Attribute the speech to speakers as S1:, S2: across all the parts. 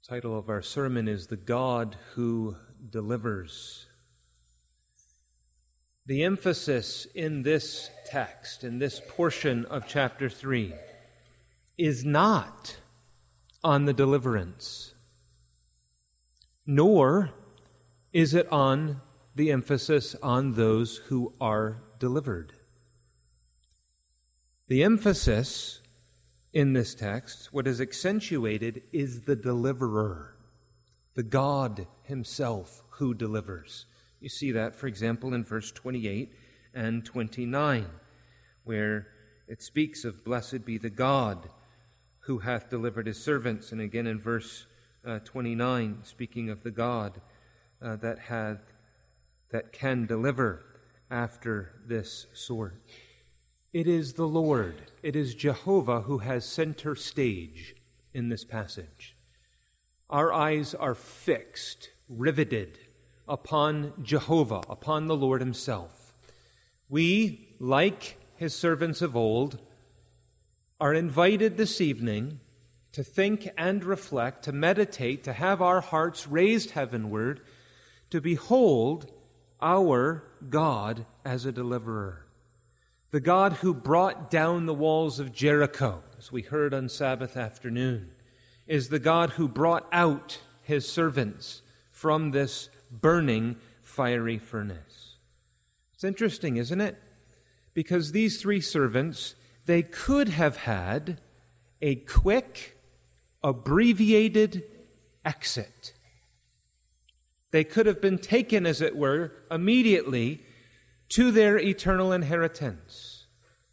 S1: The title of our sermon is The God Who Delivers. The emphasis in this text, in this portion of chapter 3, is not on the deliverance, nor is it on the emphasis on those who are delivered. The emphasis in this text, what is accentuated, is the deliverer, the God himself who delivers. You see that, for example, in verse 28 and 29, where it speaks of blessed be the God who hath delivered his servants, and again in verse 29, speaking of the God that can deliver after this sort. It is the Lord, it is Jehovah who has center stage in this passage. Our eyes are fixed, riveted upon Jehovah, upon the Lord himself. We, like his servants of old, are invited this evening to think and reflect, to meditate, to have our hearts raised heavenward, to behold our God as a deliverer. The God who brought down the walls of Jericho, as we heard on Sabbath afternoon, is the God who brought out his servants from this burning fiery furnace. It's interesting, isn't it? Because these three servants, they could have had a quick, abbreviated exit. They could have been taken, as it were, immediately to their eternal inheritance.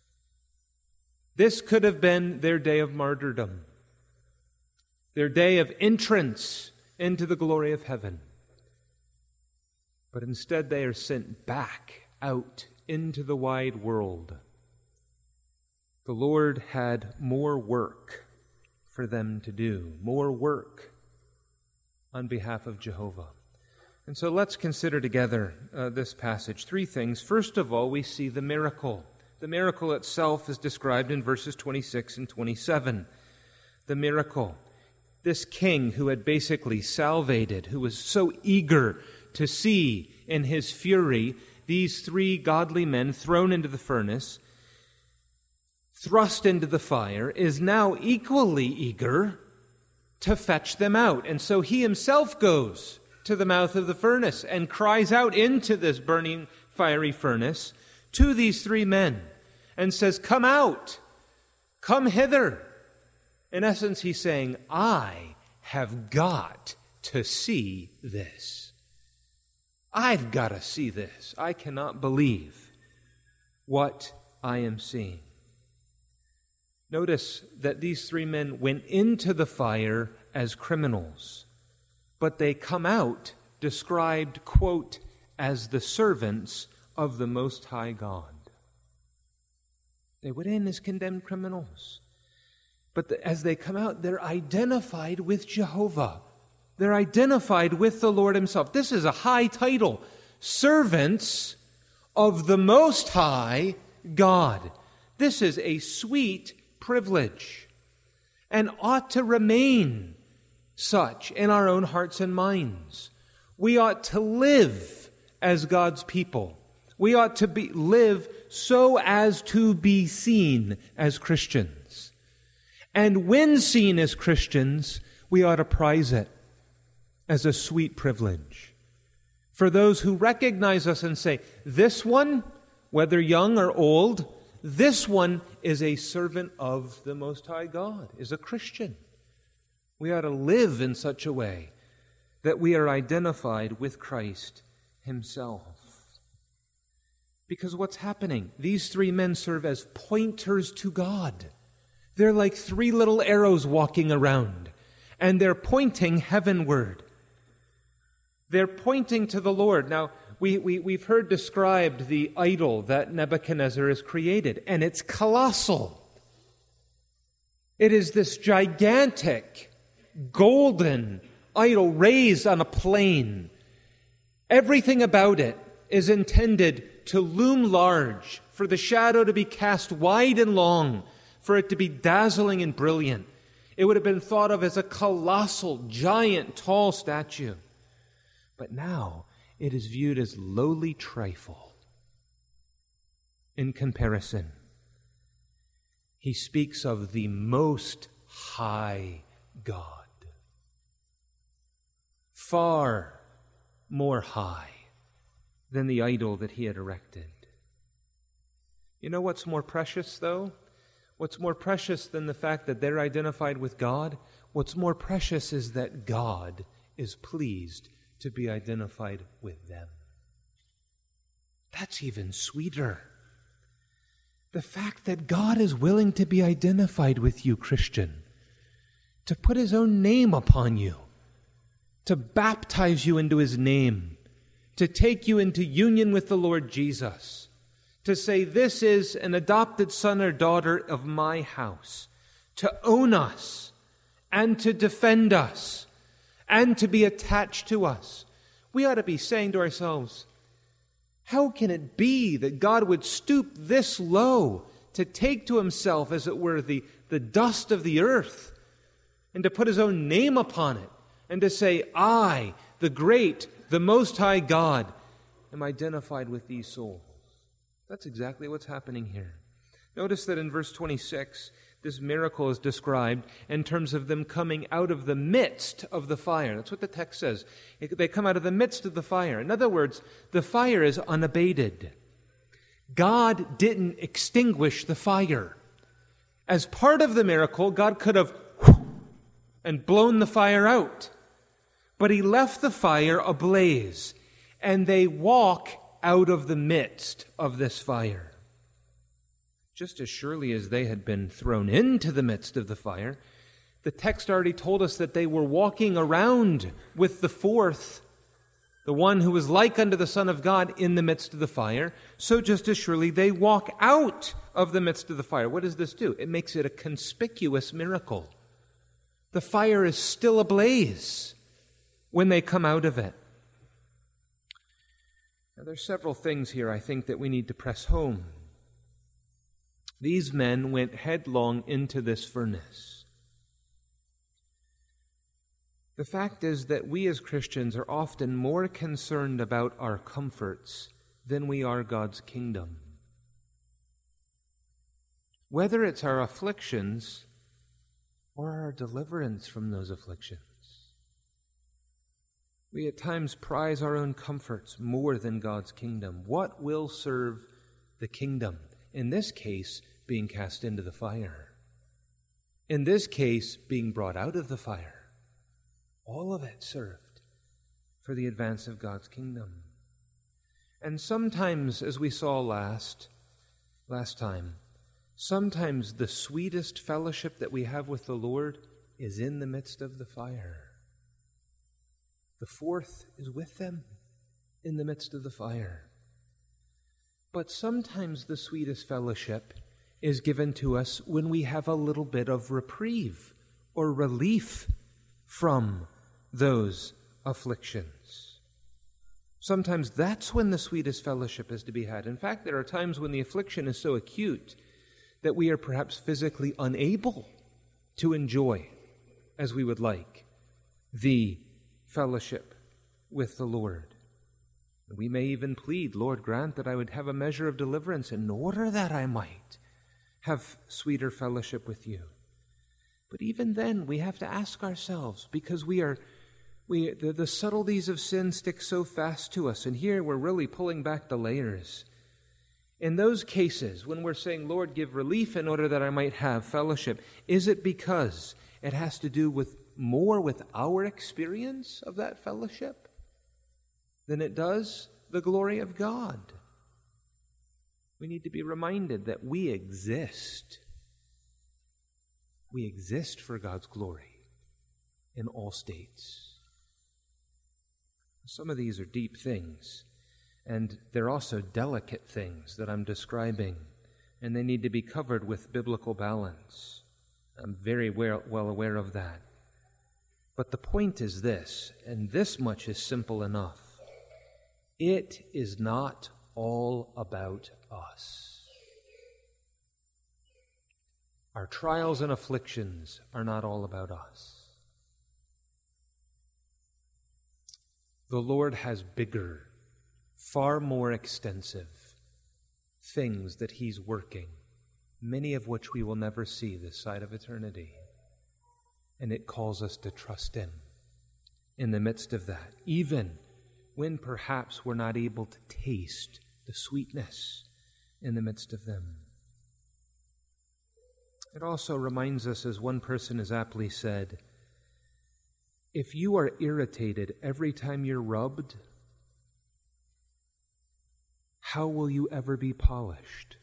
S1: This could have been their day of martyrdom, their day of entrance into the glory of heaven. But instead they are sent back out into the wide world. The Lord had more work for them to do, more work on behalf of Jehovah. And so let's consider together this passage. Three things. First of all, we see the miracle. The miracle itself is described in verses 26 and 27. The miracle. This king who had basically salvated, who was so eager to see in his fury these three godly men thrown into the furnace, thrust into the fire, is now equally eager to fetch them out. And so he himself goes to the mouth of the furnace and cries out into this burning fiery furnace to these three men and says, "Come out, come hither." In essence, he's saying, I have got to see this. I've got to see this. I cannot believe what I am seeing. Notice that these three men went into the fire as criminals, but they come out described, quote, as the servants of the Most High God. They went in as condemned criminals. But as they come out, they're identified with Jehovah. They're identified with the Lord himself. This is a high title. Servants of the Most High God. This is a sweet privilege and ought to remain such in our own hearts and minds. We ought to live as God's people. We ought to live so as to be seen as Christians. And when seen as Christians, we ought to prize it as a sweet privilege. For those who recognize us and say, this one, whether young or old, this one is a servant of the Most High God, is a Christian. We ought to live in such a way that we are identified with Christ himself. Because what's happening? These three men serve as pointers to God. They're like three little arrows walking around, and they're pointing heavenward. They're pointing to the Lord. Now, we've heard described the idol that Nebuchadnezzar has created, and it's colossal. It is this gigantic, golden idol raised on a plain. Everything about it is intended to loom large, for the shadow to be cast wide and long, for it to be dazzling and brilliant. It would have been thought of as a colossal, giant, tall statue. But now it is viewed as lowly trifle in comparison. He speaks of the Most High God, far more high than the idol that he had erected. You know what's more precious, though? What's more precious than the fact that they're identified with God? What's more precious is that God is pleased to be identified with them. That's even sweeter. The fact that God is willing to be identified with you, Christian, to put his own name upon you, to baptize you into his name, to take you into union with the Lord Jesus, to say, this is an adopted son or daughter of my house, to own us and to defend us and to be attached to us. We ought to be saying to ourselves, how can it be that God would stoop this low to take to himself, as it were, the dust of the earth and to put his own name upon it and to say, I, the great, the Most High God, am identified with these souls? That's exactly what's happening here. Notice that in verse 26, this miracle is described in terms of them coming out of the midst of the fire. That's what the text says. They come out of the midst of the fire. In other words, the fire is unabated. God didn't extinguish the fire. As part of the miracle, God could have and blown the fire out. But he left the fire ablaze, and they walk out of the midst of this fire. Just as surely as they had been thrown into the midst of the fire, the text already told us that they were walking around with the fourth, the one who was like unto the Son of God, in the midst of the fire. So just as surely they walk out of the midst of the fire. What does this do? It makes it a conspicuous miracle. The fire is still ablaze when they come out of it. Now, there's several things here I think that we need to press home. These men went headlong into this furnace. The fact is that we as Christians are often more concerned about our comforts than we are God's kingdom. Whether it's our afflictions or our deliverance from those afflictions. We at times prize our own comforts more than God's kingdom. What will serve the kingdom? In this case, being cast into the fire. In this case, being brought out of the fire. All of it served for the advance of God's kingdom. And sometimes, as we saw last time, sometimes the sweetest fellowship that we have with the Lord is in the midst of the fire. The fourth is with them in the midst of the fire. But sometimes the sweetest fellowship is given to us when we have a little bit of reprieve or relief from those afflictions. Sometimes that's when the sweetest fellowship is to be had. In fact, there are times when the affliction is so acute that we are perhaps physically unable to enjoy, as we would like, the fellowship with the Lord. We may even plead, Lord, grant that I would have a measure of deliverance in order that I might have sweeter fellowship with you. But even then, we have to ask ourselves, because the subtleties of sin stick so fast to us, and here we're really pulling back the layers. In those cases, when we're saying, Lord, give relief in order that I might have fellowship, is it because it has to do with more with our experience of that fellowship than it does the glory of God? We need to be reminded that we exist. We exist for God's glory in all states. Some of these are deep things, and they're also delicate things that I'm describing, and they need to be covered with biblical balance. I'm very well aware of that. But the point is this, and this much is simple enough. It is not all about us. Our trials and afflictions are not all about us. The Lord has bigger, far more extensive things that He's working, many of which we will never see this side of eternity. And it calls us to trust Him in the midst of that, even when perhaps we're not able to taste the sweetness in the midst of them. It also reminds us, as one person has aptly said, if you are irritated every time you're rubbed, how will you ever be polished?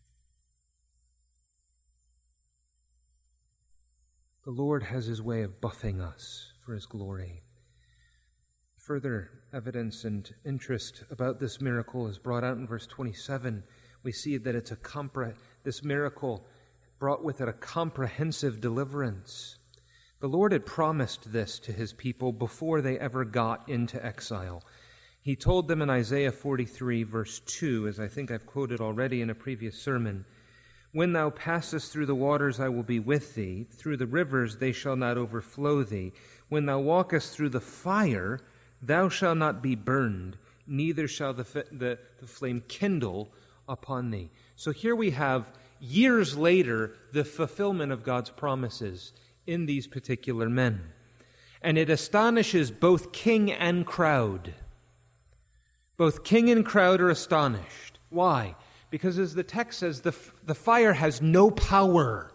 S1: The Lord has His way of buffing us for His glory. Further evidence and interest about this miracle is brought out in verse 27. We see that it's this miracle brought with it a comprehensive deliverance. The Lord had promised this to His people before they ever got into exile. He told them in Isaiah 43, verse 2, as I think I've quoted already in a previous sermon, "When thou passest through the waters, I will be with thee. Through the rivers, they shall not overflow thee. When thou walkest through the fire, thou shalt not be burned, neither shall the flame kindle upon thee." So here we have, years later, the fulfillment of God's promises in these particular men. And it astonishes both king and crowd. Both king and crowd are astonished. Why? Because as the text says, the fire has no power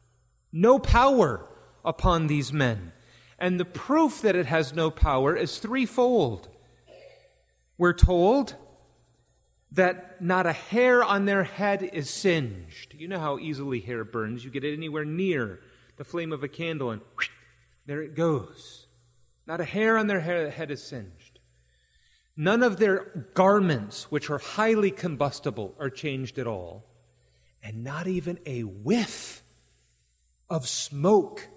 S1: upon these men. And the proof that it has no power is threefold. We're told that not a hair on their head is singed. You know how easily hair burns. You get it anywhere near the flame of a candle and whoosh, there it goes. Not a hair on their head is singed. None of their garments, which are highly combustible, are changed at all. And not even a whiff of smoke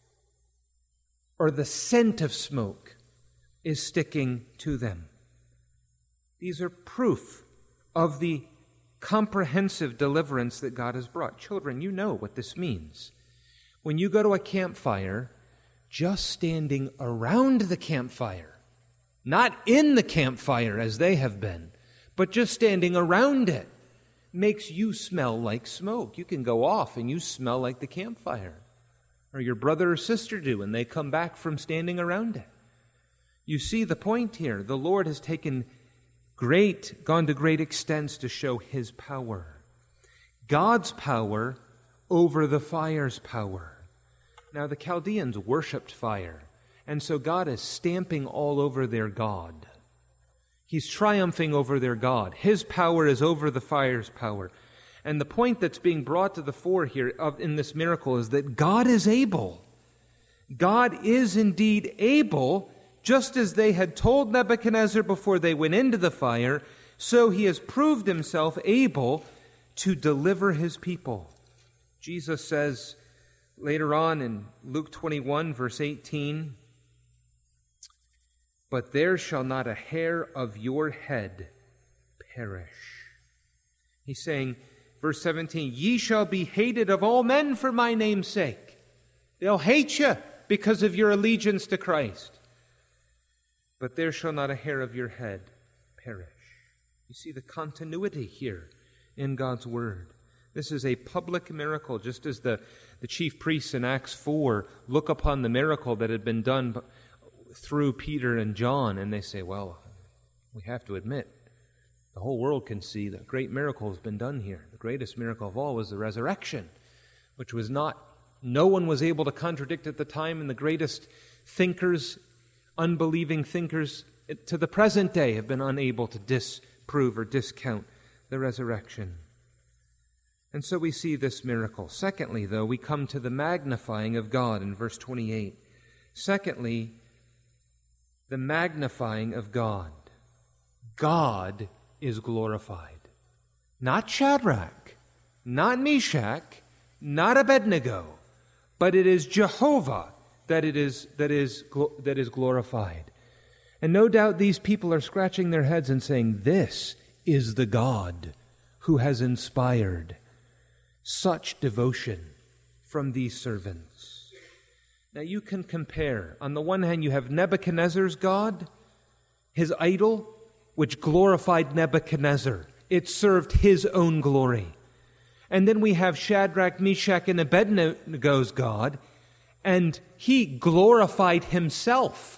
S1: or the scent of smoke is sticking to them. These are proof of the comprehensive deliverance that God has brought. Children, you know what this means. When you go to a campfire, just standing around the campfire, not in the campfire as they have been, but just standing around it, makes you smell like smoke. You can go off and you smell like the campfire, or your brother or sister do when they come back from standing around it. You see the point here. The Lord has gone to great extents to show His power. God's power over the fire's power. Now, the Chaldeans worshipped fire, and so God is stamping all over their God. He's triumphing over their God. His power is over the fire's power. And the point that's being brought to the fore here in this miracle is that God is able. God is indeed able, just as they had told Nebuchadnezzar before they went into the fire, so He has proved Himself able to deliver His people. Jesus says later on in Luke 21, verse 18, "But there shall not a hair of your head perish." He's saying, verse 17, "Ye shall be hated of all men for my name's sake." They'll hate you because of your allegiance to Christ. "But there shall not a hair of your head perish." You see the continuity here in God's Word. This is a public miracle, just as the chief priests in Acts 4 look upon the miracle that had been done through Peter and John, and they say, well, we have to admit, the whole world can see that a great miracle has been done here. The greatest miracle of all was the resurrection, which no one was able to contradict at the time, and the greatest thinkers, unbelieving thinkers to the present day have been unable to disprove or discount the resurrection. And so we see this miracle. Secondly, though, we come to the magnifying of God in verse 28. Secondly, the magnifying of God. God is glorified. Not Shadrach, not Meshach, not Abednego, but it is Jehovah that is glorified. And no doubt these people are scratching their heads and saying, this is the God who has inspired such devotion from these servants. Now you can compare. On the one hand, you have Nebuchadnezzar's God, his idol, which glorified Nebuchadnezzar. It served his own glory. And then we have Shadrach, Meshach, and Abednego's God, and he glorified himself.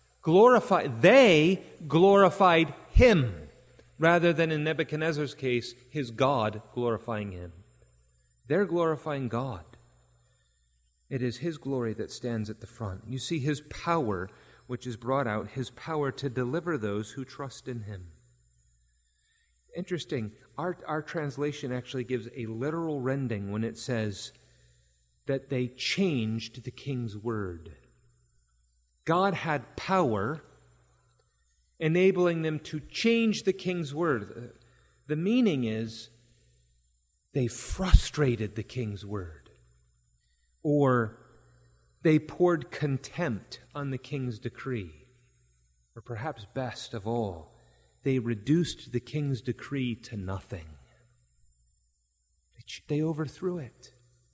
S1: They glorified him, rather than in Nebuchadnezzar's case, his God glorifying him. They're glorifying God. It is his glory that stands at the front. You see his power, which is brought out, his power to deliver those who trust in him. Interesting, our translation actually gives a literal rendering when it says that they changed the king's word. God had power, enabling them to change the king's word. The meaning is they frustrated the king's word, or they poured contempt on the king's decree, or perhaps best of all, they reduced the king's decree to nothing. They overthrew it.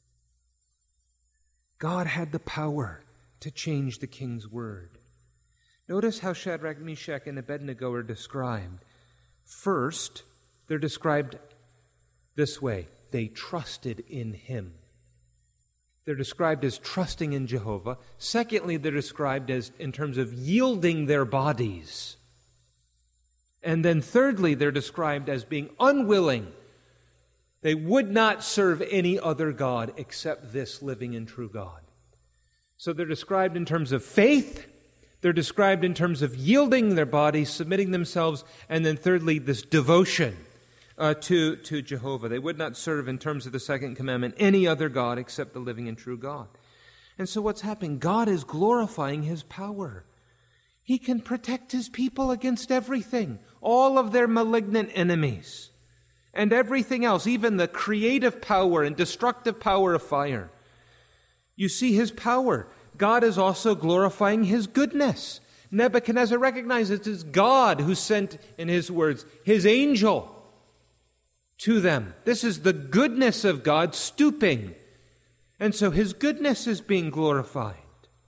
S1: God had the power to change the king's word. Notice how Shadrach, Meshach, and Abednego are described. First, they're described this way. They trusted in him. They're described as trusting in Jehovah. Secondly, they're described as in terms of yielding their bodies. And then thirdly, they're described as being unwilling. They would not serve any other God except this living and true God. So they're described in terms of faith, they're described in terms of yielding their bodies, submitting themselves, and then thirdly, this devotion to Jehovah. They would not serve, in terms of the second commandment, any other God except the living and true God. And so what's happening? God is glorifying his power. He can protect his people against everything, all of their malignant enemies, and everything else, even the creative power and destructive power of fire. You see his power. God is also glorifying his goodness. Nebuchadnezzar recognizes it's God who sent, in his words, his angel to them. This is the goodness of God stooping. And so his goodness is being glorified.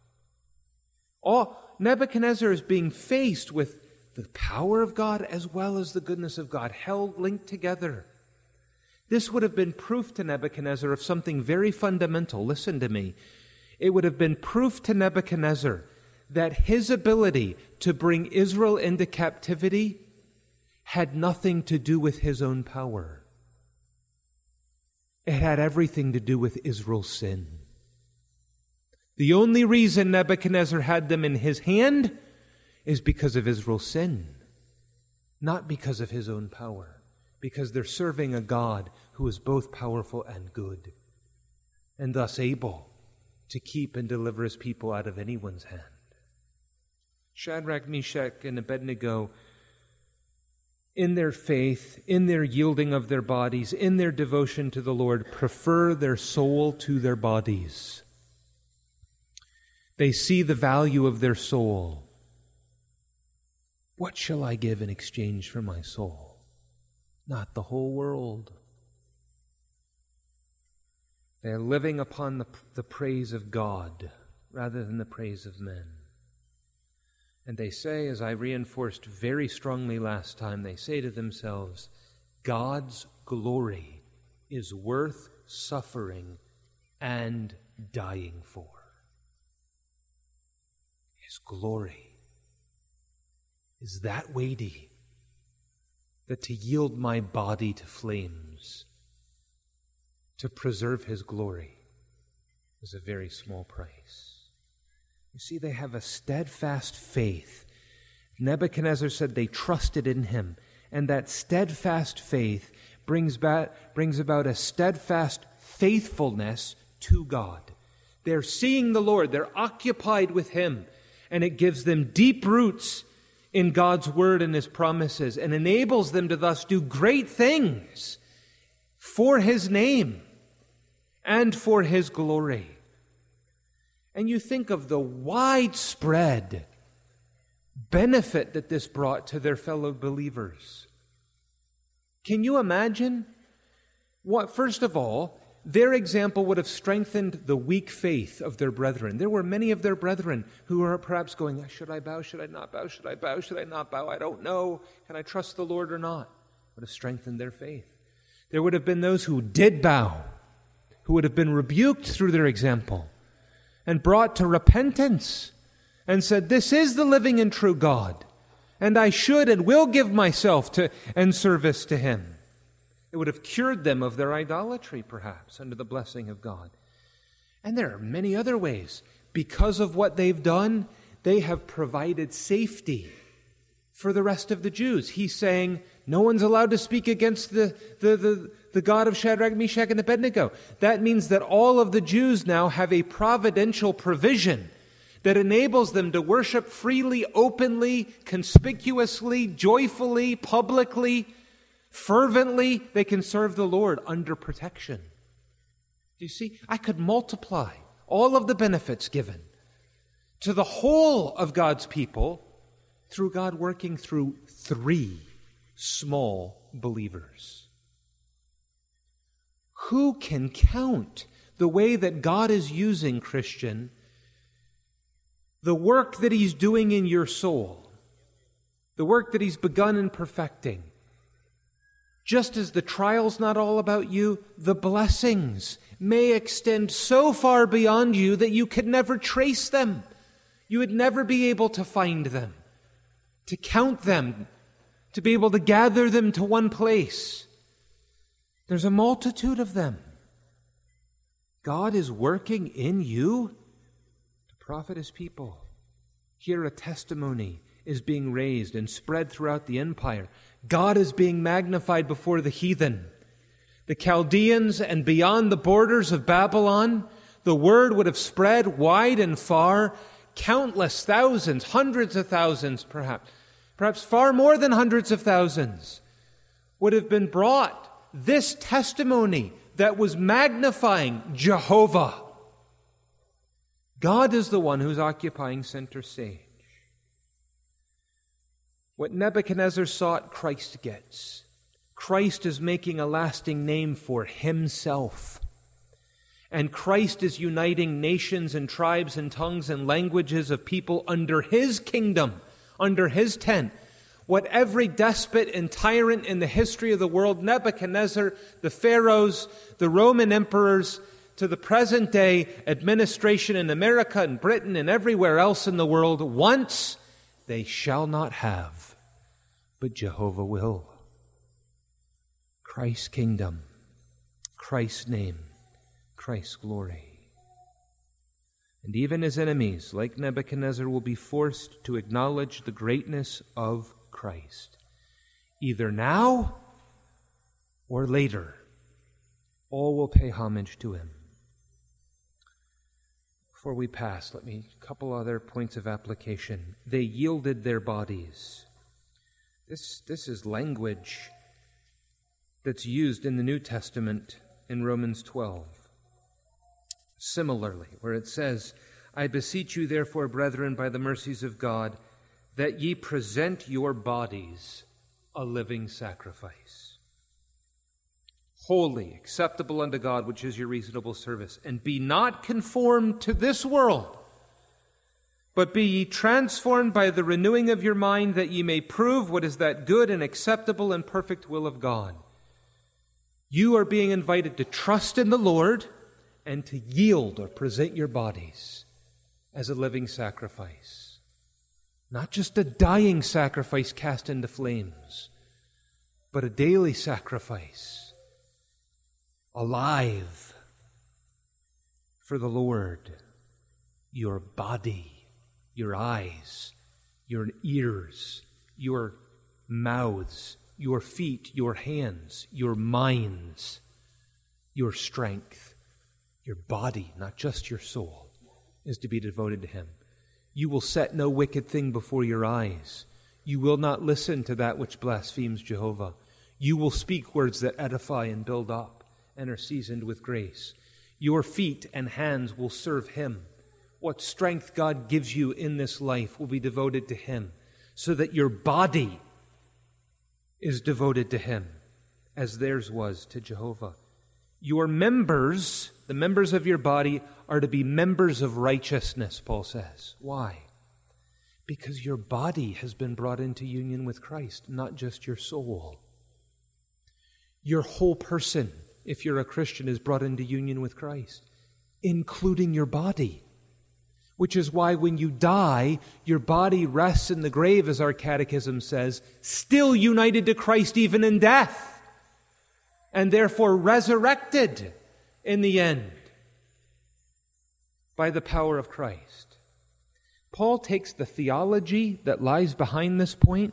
S1: Nebuchadnezzar is being faced with the power of God as well as the goodness of God, linked together. This would have been proof to Nebuchadnezzar of something very fundamental. Listen to me. It would have been proof to Nebuchadnezzar that his ability to bring Israel into captivity had nothing to do with his own power. It had everything to do with Israel's sin. The only reason Nebuchadnezzar had them in his hand is because of Israel's sin, not because of his own power, because they're serving a God who is both powerful and good, and thus able to keep and deliver his people out of anyone's hand. Shadrach, Meshach, and Abednego, in their faith, in their yielding of their bodies, in their devotion to the Lord, prefer their soul to their bodies. They see the value of their soul. What shall I give in exchange for my soul? Not the whole world. They are living upon the praise of God rather than the praise of men. And they say, as I reinforced very strongly last time, they say to themselves, God's glory is worth suffering and dying for. His glory is that weighty that to yield my body to flames to preserve his glory is a very small price. You see, they have a steadfast faith. Nebuchadnezzar said they trusted in him, and that steadfast faith brings about a steadfast faithfulness to God. They're seeing the Lord, they're occupied with him, and it gives them deep roots in God's word and his promises, and enables them to thus do great things for his name and for his glory. And you think of the widespread benefit that this brought to their fellow believers. Can you imagine? First of all, their example would have strengthened the weak faith of their brethren. There were many of their brethren who were perhaps going, should I bow? Should I not bow? Should I bow? Should I not bow? I don't know. Can I trust the Lord or not? Would have strengthened their faith. There would have been those who did bow, who would have been rebuked through their example and brought to repentance and said, this is the living and true God, and I should and will give myself to and service to Him. It would have cured them of their idolatry, perhaps, under the blessing of God. And there are many other ways. Because of what they've done, they have provided safety for the rest of the Jews. He's saying, no one's allowed to speak against the God of Shadrach, Meshach, and Abednego. That means that all of the Jews now have a providential provision that enables them to worship freely, openly, conspicuously, joyfully, publicly, fervently. They can serve the Lord under protection. Do you see? I could multiply all of the benefits given to the whole of God's people through God working through 3 small believers. Who can count the way that God is using, Christian, the work that He's doing in your soul, the work that He's begun in perfecting? Just as the trial's not all about you, the blessings may extend so far beyond you that you could never trace them. You would never be able to find them, to count them, to be able to gather them to one place. There's a multitude of them. God is working in you to profit His people. Here a testimony is being raised and spread throughout the empire. God is being magnified before the heathen. The Chaldeans and beyond the borders of Babylon, the word would have spread wide and far. Countless thousands, hundreds of thousands perhaps far more than hundreds of thousands would have been brought this testimony that was magnifying Jehovah. God is the one who's occupying center stage. What Nebuchadnezzar sought, Christ gets. Christ is making a lasting name for Himself. And Christ is uniting nations and tribes and tongues and languages of people under His kingdom, under His tent. What every despot and tyrant in the history of the world, Nebuchadnezzar, the pharaohs, the Roman emperors, to the present day administration in America and Britain and everywhere else in the world, once they shall not have, but Jehovah will. Christ's kingdom, Christ's name, Christ's glory. And even His enemies, like Nebuchadnezzar, will be forced to acknowledge the greatness of Christ, either now or later. All will pay homage to Him. Before we pass, let me a couple other points of application. They yielded their bodies. This is language that's used in the New Testament in Romans 12. Similarly, where it says, I beseech you therefore, brethren, by the mercies of God, that ye present your bodies a living sacrifice, holy, acceptable unto God, which is your reasonable service. And be not conformed to this world, but be ye transformed by the renewing of your mind, that ye may prove what is that good and acceptable and perfect will of God. You are being invited to trust in the Lord and to yield or present your bodies as a living sacrifice. Not just a dying sacrifice cast into flames, but a daily sacrifice, alive for the Lord. Your body, your eyes, your ears, your mouths, your feet, your hands, your minds, your strength, your body, not just your soul, is to be devoted to Him. You will set no wicked thing before your eyes. You will not listen to that which blasphemes Jehovah. You will speak words that edify and build up and are seasoned with grace. Your feet and hands will serve Him. What strength God gives you in this life will be devoted to Him, so that your body is devoted to Him as theirs was to Jehovah. Your members, the members of your body, are to be members of righteousness, Paul says. Why? Because your body has been brought into union with Christ, not just your soul. Your whole person, if you're a Christian, is brought into union with Christ, including your body. Which is why when you die, your body rests in the grave, as our catechism says, still united to Christ even in death, and therefore resurrected in the end by the power of Christ. Paul takes the theology that lies behind this point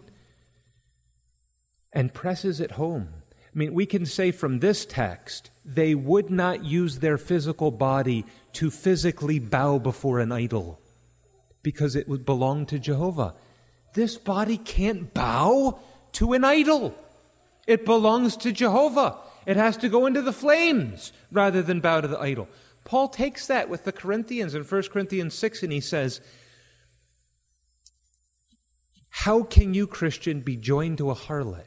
S1: and presses it home. I mean, we can say from this text, they would not use their physical body to physically bow before an idol because it would belong to Jehovah. This body can't bow to an idol. It belongs to Jehovah. It has to go into the flames rather than bow to the idol. Paul takes that with the Corinthians in 1 Corinthians 6, and he says, how can you, Christian, be joined to a harlot?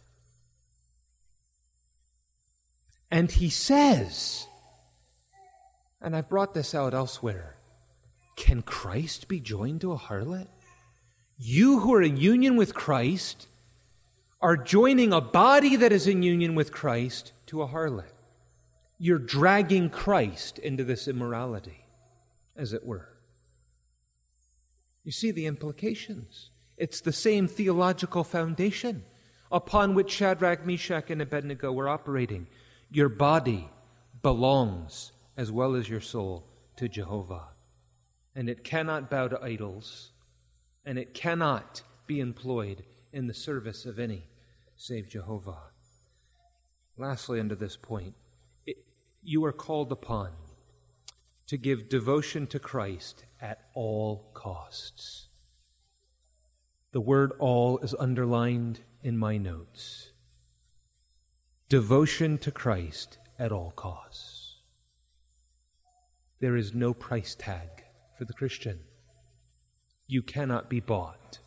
S1: And he says, and I've brought this out elsewhere, can Christ be joined to a harlot? You who are in union with Christ are joining a body that is in union with Christ to a harlot. You're dragging Christ into this immorality, as it were. You see the implications. It's the same theological foundation upon which Shadrach, Meshach, and Abednego were operating. Your body belongs, as well as your soul, to Jehovah. And it cannot bow to idols, and it cannot be employed in the service of any save Jehovah. Lastly, under this point, you are called upon to give devotion to Christ at all costs. The word all is underlined in my notes. Devotion to Christ at all costs. There is no price tag for the Christian. You cannot be bought.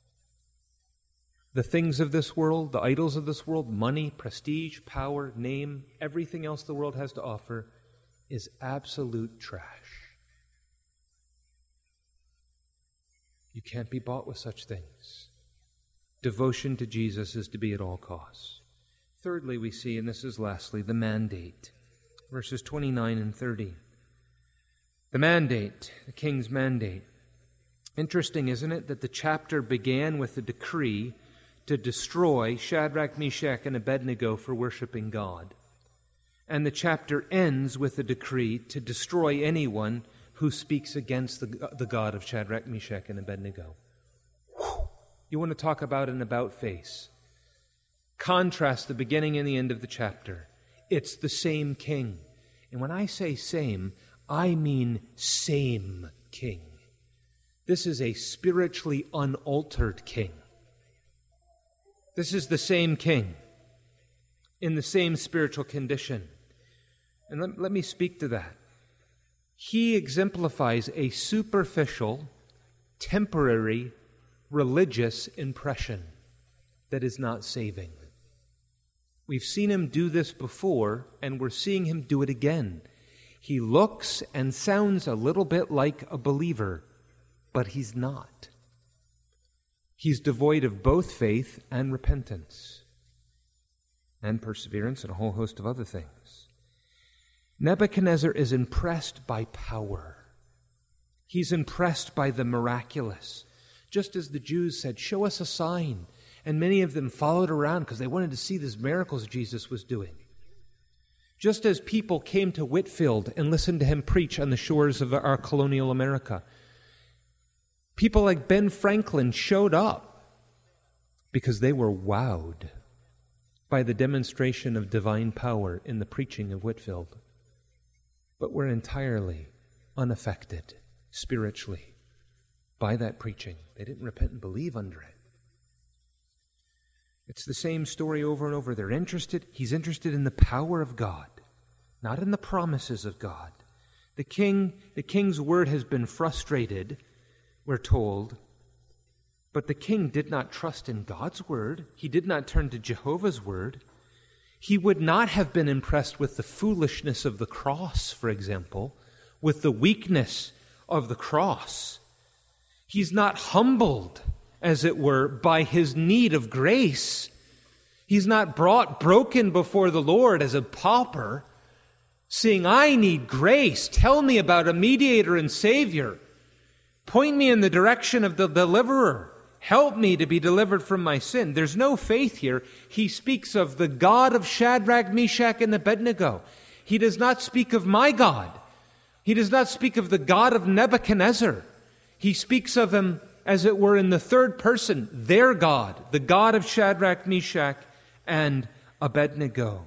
S1: The things of this world, the idols of this world, money, prestige, power, name, everything else the world has to offer is absolute trash. You can't be bought with such things. Devotion to Jesus is to be at all costs. Thirdly, we see, and this is lastly, the mandate. Verses 29 and 30. The mandate, the king's mandate. Interesting, isn't it, that the chapter began with a decree to destroy Shadrach, Meshach, and Abednego for worshiping God. And the chapter ends with a decree to destroy anyone who speaks against the God of Shadrach, Meshach, and Abednego. Whew. You want to talk about an about-face. Contrast the beginning and the end of the chapter. It's the same king. And when I say same, I mean same king. This is a spiritually unaltered king. This is the same king in the same spiritual condition. And let me speak to that. He exemplifies a superficial, temporary, religious impression that is not saving. We've seen him do this before, and we're seeing him do it again. He looks and sounds a little bit like a believer, but he's not. He's devoid of both faith and repentance, and perseverance, and a whole host of other things. Nebuchadnezzar is impressed by power. He's impressed by the miraculous. Just as the Jews said, show us a sign. And many of them followed around because they wanted to see these miracles Jesus was doing. Just as people came to Whitefield and listened to him preach on the shores of our colonial America, people like Ben Franklin showed up because they were wowed by the demonstration of divine power in the preaching of Whitefield. But were entirely unaffected spiritually by that preaching. They didn't repent and believe under it. It's the same story over and over. He's interested in the power of God, not in the promises of God. The king's word has been frustrated, we're told, but the king did not trust in God's word. He did not turn to Jehovah's word. He would not have been impressed with the foolishness of the cross, for example, with the weakness of the cross. He's not humbled, as it were, by his need of grace. He's not brought broken before the Lord as a pauper, saying, I need grace. Tell me about a mediator and Savior. Point me in the direction of the deliverer. Help me to be delivered from my sin. There's no faith here. He speaks of the God of Shadrach, Meshach, and Abednego. He does not speak of my God. He does not speak of the God of Nebuchadnezzar. He speaks of him, as it were, in the third person, their God, the God of Shadrach, Meshach, and Abednego.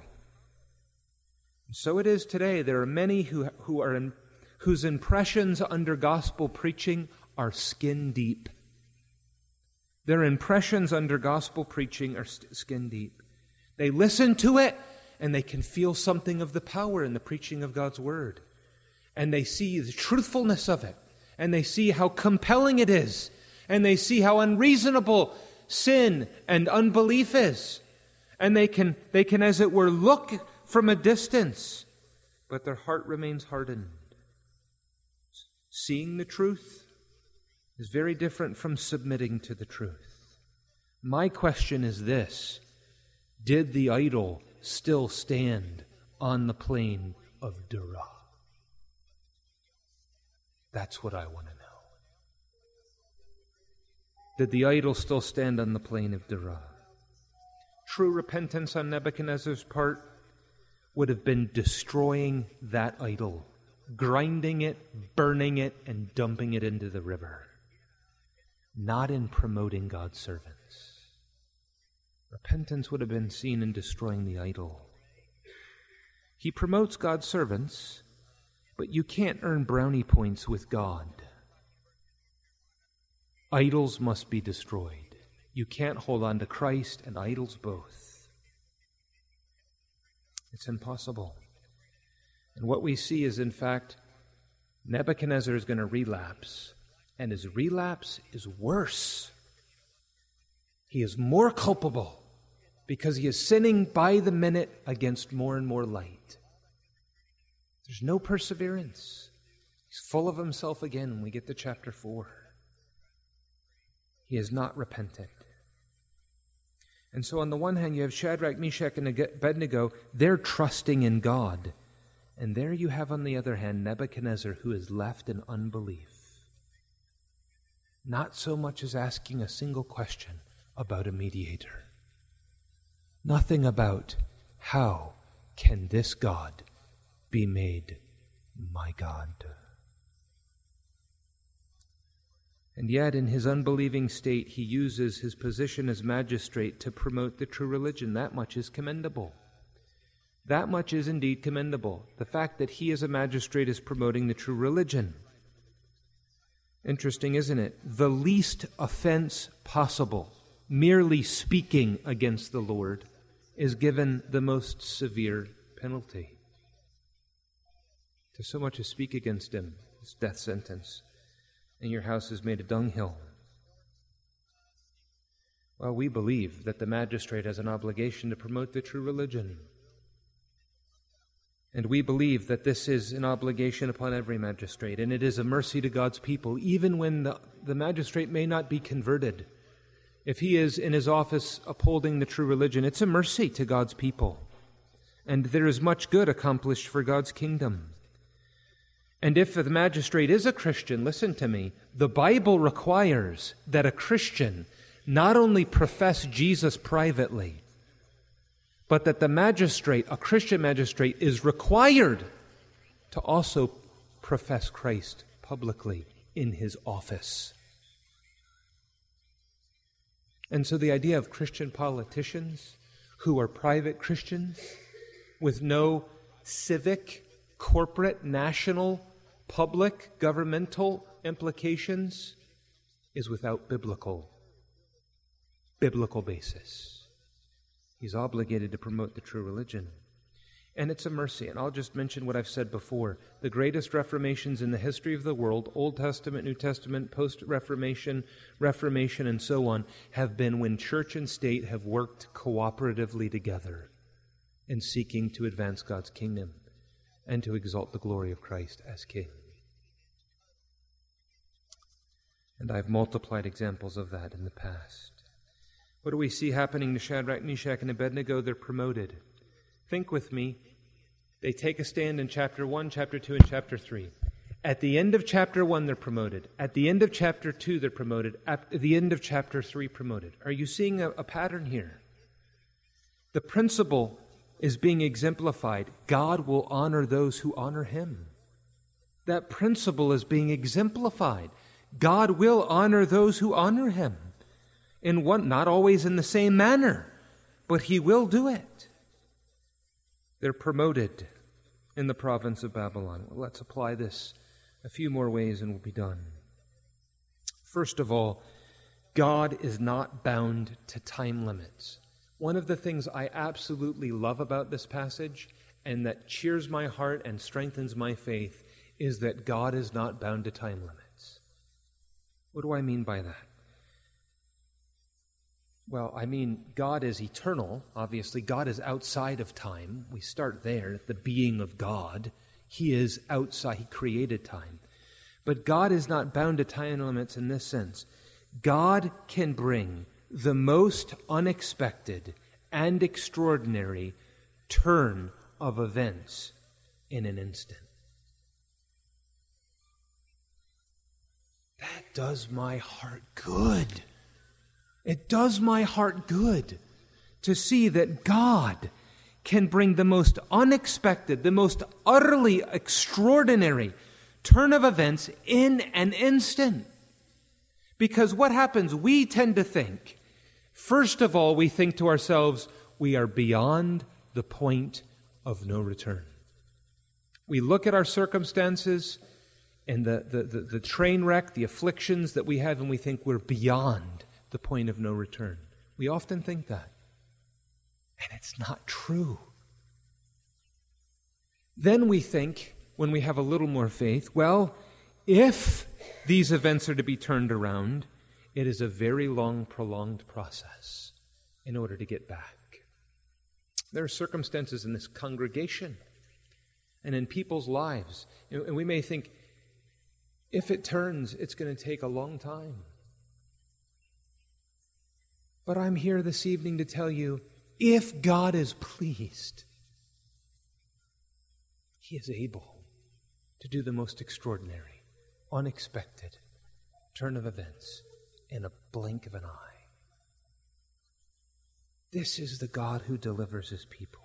S1: So it is today. There are many whose impressions under gospel preaching are skin deep. Their impressions under gospel preaching are skin deep. They listen to it, and they can feel something of the power in the preaching of God's word. And they see the truthfulness of it, and they see how compelling it is, and they see how unreasonable sin and unbelief is. And they can, as it were, look from a distance, but their heart remains hardened. Seeing the truth is very different from submitting to the truth. My question is this: did the idol still stand on the plain of Dura? That's what I want to know. Did the idol still stand on the plain of Dura? True repentance on Nebuchadnezzar's part would have been destroying that idol, grinding it, burning it, and dumping it into the river. Not in promoting God's servants. Repentance would have been seen in destroying the idol. He promotes God's servants, but you can't earn brownie points with God. Idols must be destroyed. You can't hold on to Christ and idols both. It's impossible. And what we see is, in fact, Nebuchadnezzar is going to relapse. And his relapse is worse. He is more culpable because he is sinning by the minute against more and more light. There's no perseverance. He's full of himself again when we get to chapter 4. He is not repentant. And so on the one hand, you have Shadrach, Meshach, and Abednego. They're trusting in God. And there you have, on the other hand, Nebuchadnezzar, who is left in unbelief. Not so much as asking a single question about a mediator. Nothing about how can this God be made my God. And yet, in his unbelieving state, he uses his position as magistrate to promote the true religion. That much is commendable. That much is indeed commendable. The fact that he as a magistrate is promoting the true religion. Interesting, isn't it? The least offense possible, merely speaking against the Lord, is given the most severe penalty. To so much as speak against him, it's death sentence, and your house is made a dunghill. Well, we believe that the magistrate has an obligation to promote the true religion. And we believe that this is an obligation upon every magistrate, and it is a mercy to God's people, even when the magistrate may not be converted. If he is in his office upholding the true religion, it's a mercy to God's people. And there is much good accomplished for God's kingdom. And if the magistrate is a Christian, listen to me, the Bible requires that a Christian not only profess Jesus privately, but that the magistrate, a Christian magistrate, is required to also profess Christ publicly in his office. And so the idea of Christian politicians who are private Christians with no civic, corporate, national, public, governmental implications is without biblical basis. He's obligated to promote the true religion. And it's a mercy. And I'll just mention what I've said before. The greatest reformations in the history of the world, Old Testament, New Testament, post-Reformation, Reformation, and so on, have been when church and state have worked cooperatively together. and seeking to advance God's kingdom and to exalt the glory of Christ as King. And I've multiplied examples of that in the past. What do we see happening to Shadrach, Meshach, and Abednego? They're promoted. Think with me. They take a stand in chapter 1, chapter 2, and chapter 3. At the end of chapter 1, they're promoted. At the end of chapter 2, they're promoted. At the end of chapter 3, promoted. Are you seeing a pattern here? The principle is being exemplified. God will honor those who honor Him. That principle is being exemplified. God will honor those who honor Him. Not always in the same manner, but He will do it. They're promoted in the province of Babylon. Well, let's apply this a few more ways and we'll be done. First of all, God is not bound to time limits. One of the things I absolutely love about this passage and that cheers my heart and strengthens my faith is that God is not bound to time limits. What do I mean by that? Well, I mean, God is eternal. Obviously, God is outside of time. We start there, the being of God. He is outside. He created time. But God is not bound to time limits in this sense. God can bring the most unexpected and extraordinary turn of events in an instant. That does my heart good. It does my heart good to see that God can bring the most unexpected, the most utterly extraordinary turn of events in an instant. Because what happens? We tend to think, first of all, we think to ourselves, we are beyond the point of no return. We look at our circumstances and the train wreck, the afflictions that we have, and we think we're beyond the point of no return. We often think that. And it's not true. Then we think, when we have a little more faith, well, if these events are to be turned around, it is a very long, prolonged process in order to get back. There are circumstances in this congregation and in people's lives, and we may think, if it turns, it's going to take a long time. But I'm here this evening to tell you, if God is pleased, He is able to do the most extraordinary, unexpected turn of events in a blink of an eye. This is the God who delivers His people.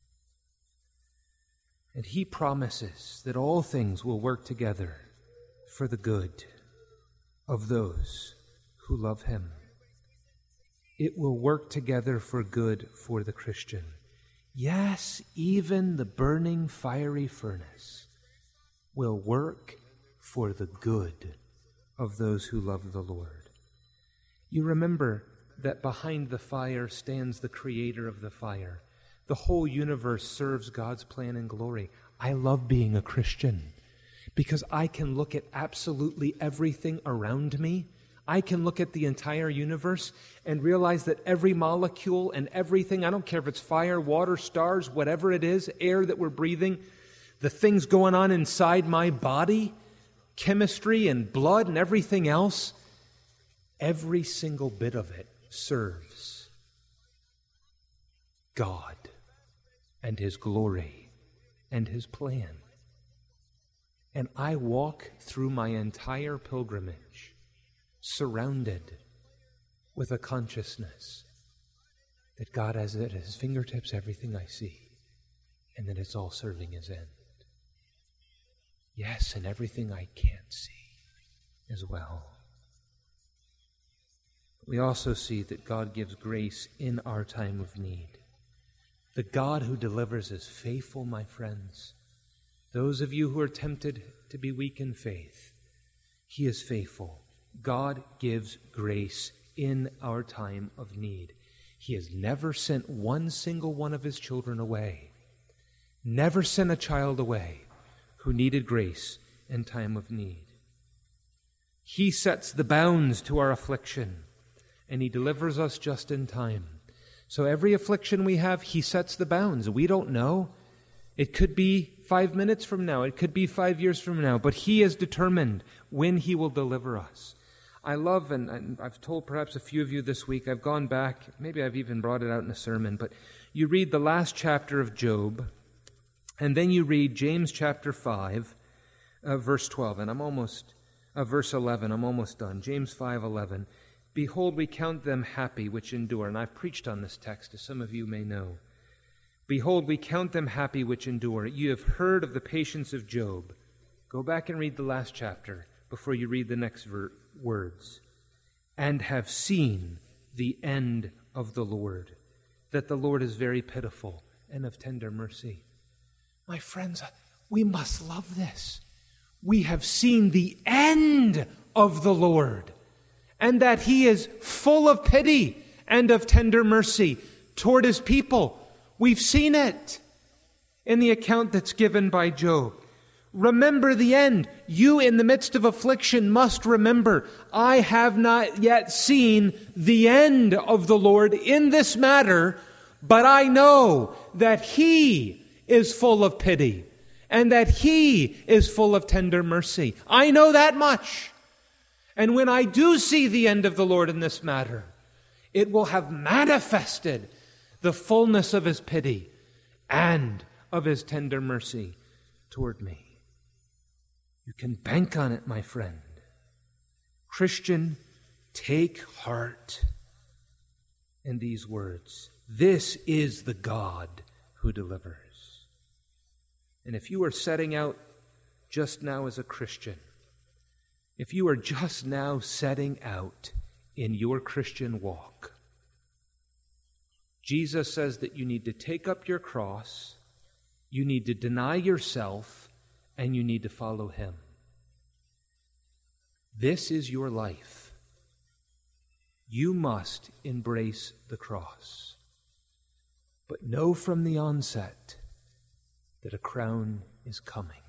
S1: And He promises that all things will work together for the good of those who love Him. It will work together for good for the Christian. Yes, even the burning fiery furnace will work for the good of those who love the Lord. You remember that behind the fire stands the Creator of the fire. The whole universe serves God's plan and glory. I love being a Christian because I can look at absolutely everything around me. I can look at the entire universe and realize that every molecule and everything, I don't care if it's fire, water, stars, whatever it is, air that we're breathing, the things going on inside my body, chemistry and blood and everything else, every single bit of it serves God and His glory and His plan. And I walk through my entire pilgrimage surrounded with a consciousness that God has at His fingertips everything I see, and that it's all serving His end. Yes, and everything I can't see as well. We also see that God gives grace in our time of need. The God who delivers is faithful, my friends. Those of you who are tempted to be weak in faith, He is faithful. God gives grace in our time of need. He has never sent one single one of His children away. Never sent a child away who needed grace in time of need. He sets the bounds to our affliction, and He delivers us just in time, So every affliction we have, he sets the bounds. We don't know. It could be 5 minutes from now. It could be 5 years from now. But he is determined when he will deliver us. I love, and I've told perhaps a few of you this week, I've gone back, maybe I've even brought it out in a sermon, but you read the last chapter of Job, and then you read James chapter 5, verse 12, and verse 11, I'm almost done. James 5:11. Behold, we count them happy which endure. And I've preached on this text, as some of you may know. Behold, we count them happy which endure. You have heard of the patience of Job. Go back and read the last chapter before you read the next words. And have seen the end of the Lord, that the Lord is very pitiful and of tender mercy. My friends, we must love this. We have seen the end of the Lord, and that he is full of pity and of tender mercy toward his people. We've seen it in the account that's given by Job. Remember the end. You in the midst of affliction must remember, I have not yet seen the end of the Lord in this matter, but I know that he is full of pity and that he is full of tender mercy. I know that much. And when I do see the end of the Lord in this matter, it will have manifested the fullness of his pity and of his tender mercy toward me. You can bank on it, my friend. Christian, take heart in these words. This is the God who delivers. And if you are setting out just now as a Christian, if you are just now setting out in your Christian walk, Jesus says that you need to take up your cross, you need to deny yourself, and you need to follow him. This is your life. You must embrace the cross. But know from the onset that a crown is coming.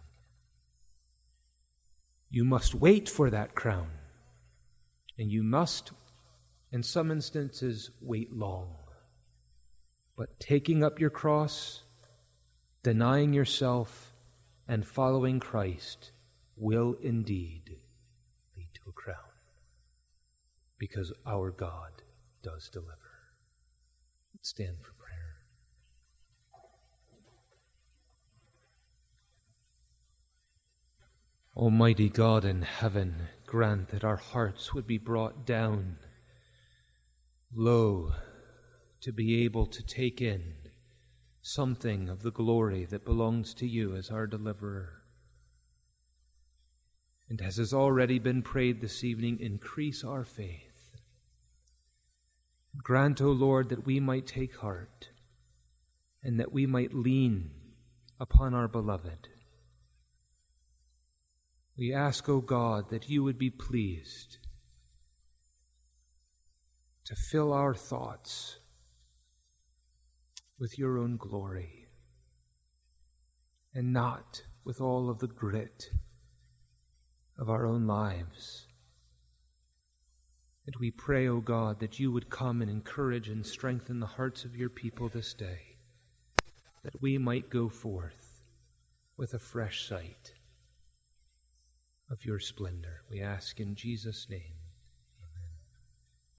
S1: You must wait for that crown. And you must, in some instances, wait long. But taking up your cross, denying yourself, and following Christ will indeed lead to a crown. Because our God does deliver. Let's stand for prayer. Almighty God in heaven, grant that our hearts would be brought down low to be able to take in something of the glory that belongs to you as our deliverer. And as has already been prayed this evening, increase our faith. Grant, O Lord, that we might take heart and that we might lean upon our beloved. We ask, O God, that you would be pleased to fill our thoughts with your own glory and not with all of the grit of our own lives. And we pray, O God, that you would come and encourage and strengthen the hearts of your people this day, that we might go forth with a fresh sight of your splendor. We ask in Jesus' name.